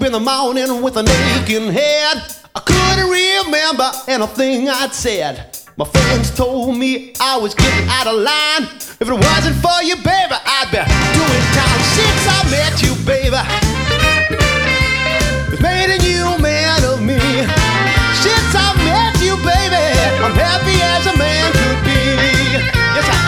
in the morning with an aching head. I couldn't remember anything I'd said. My friends told me I was getting out of line. If it wasn't for you, baby, I'd be doing time. Since I met you, baby, it's made a new man of me. Since I met you, baby, I'm happy as a man could be. Yes, I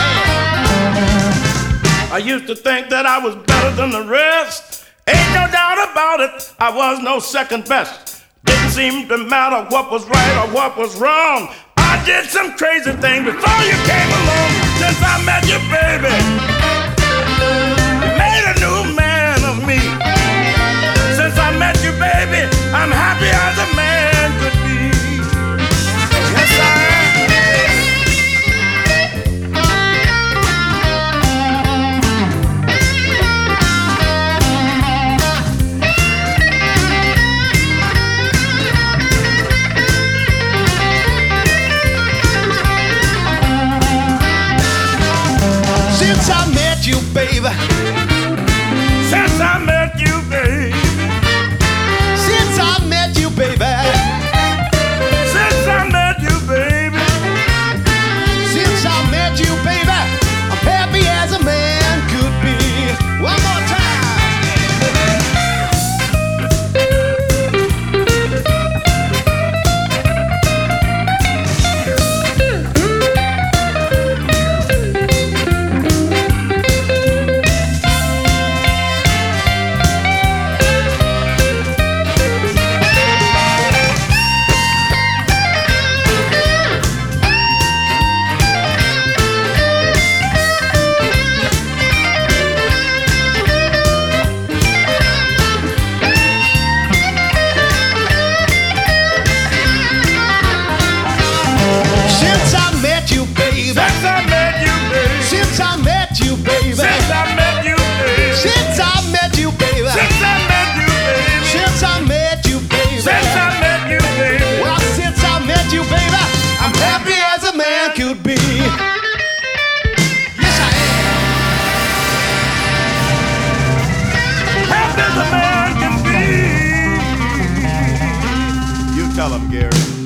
am. I used to think that I was better than the rest. Ain't no doubt about it, I was no second best. Didn't seem to matter what was right or what was wrong. I did some crazy things before you came along. Since I met you, baby, you made a new man of me. Since I met you, baby, I'm happy as a man could be. Yes, I am. Since I met you, baby. Since I met you, baby. Since I met you, baby. Since I met you, baby. Since I met you, baby, I'm happy as a man could be. One more time. Since I met you, baby. Since I met you, baby. Since I met you, baby. Since I met you, baby. Since I met you, baby. Since I met you, baby. Since I met you, baby. Since I met you, baby. Well, since I met you, baby, I'm happy as a man could be. Yes, I am. Happy as a man can be. You tell him, Gary.